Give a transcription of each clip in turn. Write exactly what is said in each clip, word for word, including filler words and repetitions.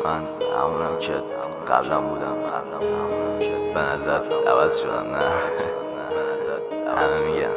من همونم که قبلا بودم به نظر عوض شدم. نه همه میگن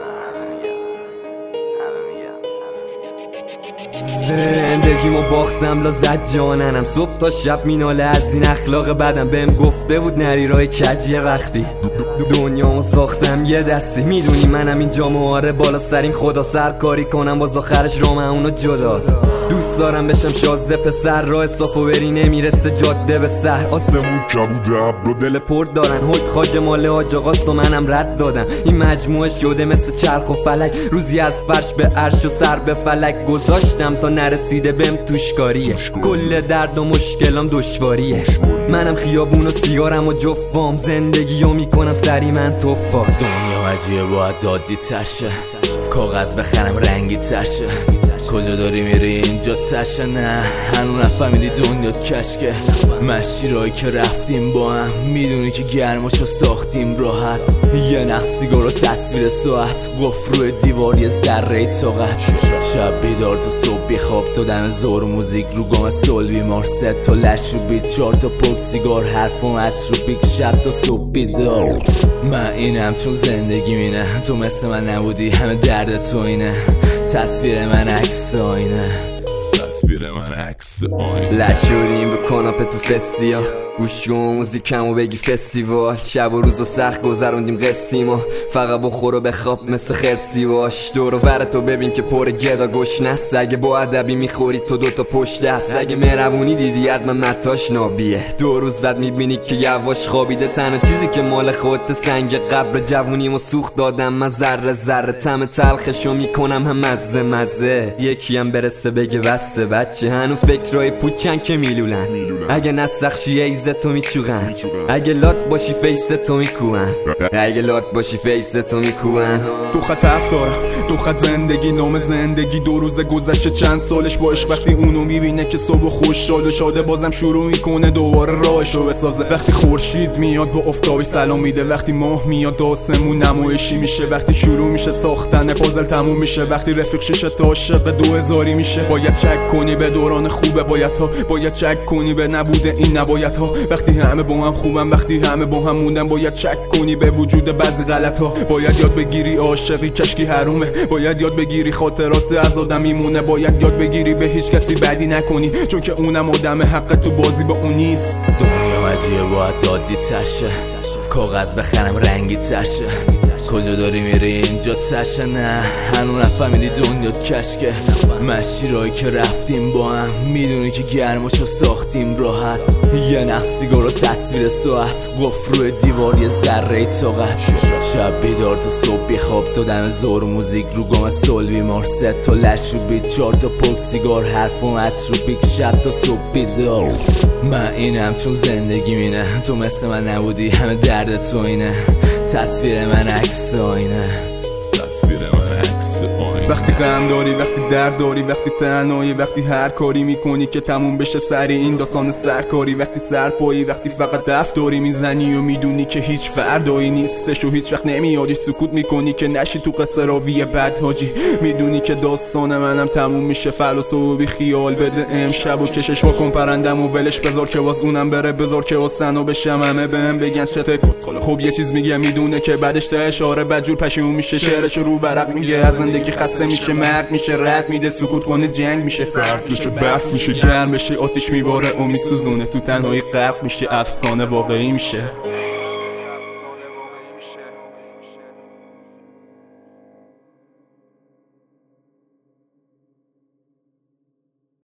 زندگیمو باختم لا زد جاننم، صبح تا شب میناله از این اخلاق بدم. بهم گفته بود نری راه کجیه وقتی دنیامو ساختم یه دستی. میدونی منم اینجا مواره بالا سرین خدا سرکاری کنم باز آخرش رام اونو جداست. دوست دارم بشم شازده پسر، راه صافو بری نمیرسه جاده به سر. آسمون کبود ابرو دل پر دارن، حک خاج مال حاج آقاست و منم رد دادم. این مجموعه شده مثل چرخ و فلک، روزی از فرش به عرش و سر به فلک گذاشتم تا نرسیده بهم توشکاریه. کل درد و مشکلام دشواریه. منم خیابون و سیگارم و جفام، زندگیو میکنم سری من توفا. دنیا عجیه باید دادی ترشه، کاغذ بخرم رنگی ترشه. کجا داری میری اینجا تشه؟ نه هنو نفهمیدی دنیا کشکه. مشیرایی که رفتیم با هم، میدونی که گرماشو ساختیم راحت. یه نخ سیگار و تصویر ساعت، قفل روی دیوار یه ذره طاقت. شب بیدار تا صبح بی خواب، تا دم زور موزیک رو گام سول بیمار. سه تا لش رو بیت، چار تا پک سیگار، حرفم از رو بیک شب تا صبح بیدار. من اینم چون زندگی مینه، تو مثل من نبودی همه درد تو اینه. تصویر من عکس آینه، تصویر من عکس آینه. لشوریم به کاناپه تو فستیا، گوش کن موزیکمو بگی فستیوال. شب و روز و سخت گذروندیم قسیما، فقط بخور و بخواب مثل خرسی باش. دور و ورتو ببین که پر گدا گشنست. اگه با ادبی میخوری تو دوتا پشت دست، اگه مهربونی دیدی حتما متاش نابیه. دو روز بعد میبینی که یواش خوابیده. تنها چیزی که مال خودت سنگ قبر جوونیمو سوخت دادم من ذره ذره. طعم تلخشو میکنم هم مزه مزه. یکی هم برسه بگه بسه بچه، هنو فکرای پوچن که میلولن. اگه نسخشی ایزه تو میچوغن، اگه لات باشی فیس تو میکوبن. اگه لات باشی فیس تو میکوبن. تو خط دارم، تو خط زندگی نام زندگی. دو روز گذشته چند سالش باش، وقتی اونو میبینه که صبح خوشحال و شاده بازم شروع میکنه دوباره راهشو بسازه. وقتی خورشید میاد با آفتابش سلام میده، وقتی ماه میاد آسمون نمایشی میشه. وقتی شروع میشه ساختن پازل تموم میشه، وقتی رفیق شیشه تا عاشق دو هزاری میشه. باید چک کنی به دوران خوبه باید ها، باید چک کنی به نبوده این نباید ها. وقتی همه با هم خوبن، وقتی همه با هم موندن، باید چک کنی به وجود بعضی غلط ها. باید یاد بگیری عاشقی کشکی حرومه، باید یاد بگیری خاطرات از آدم میمونه. باید یاد بگیری به هیچ کسی بدی نکنی، چون که اونم آدم حق تو بازی با اون نیست. دنیا عجیه باید دادی ترشه، کاغذ بخرم رنگی ترشه. کجا داری میری اینجا تشه؟ نه هنو نفهمیدی دنیا کشکه. مشیرایی که رفتیم با هم، میدونی که گرماشو ساختیم راحت. یه نخ سیگار و تصویر ساعت، قفل روی دیوار یه ذره طاقت. شب بیدار تا صبح بی خواب، تا دم زور موزیک رو گام سول بیمار. سه تا لش رو بیت، چار تا پک سیگار، حرفم از رو بیک شب تا صبح بیدار. من اینم چون زندگی مینه، تو مثل من نبودی همه درد تو اینه. تصویر من عکس آینه، تصویر من عکس آینه. وقتی غم داری، وقتی درد داری، وقتی تنهایی، وقتی هر کاری میکنی که تموم بشه سری این داستان سرکاری. وقتی سرپایی، وقتی فقط دف داری میزنی و میدونی که هیچ فردایی نیستش و هیچ وقت نمیادی. سکوت میکنی که نشی تو قصه راوی بد حاجی. میدونی که داستان منم تموم میشه، فلس و بی خیال بده امشب و کشش واکن پرندم و ولش بذار که واس اونم بره. بذار که واسن و بشم همه بهم بگن چته کسخاله. خب یه چیز میگه میدونه که بعدش ته اشاره بدجور پشیمون میشه. شعرش رو ورق میگه از زندگی خسته میشه، مرد میشه رد میده، سکوت کنه جنگ میشه. سرد میشه برف میشه، گرم بشه آتیش میباره و میسوزونه. تو تنهایی غرق میشه، افسانه واقعی میشه.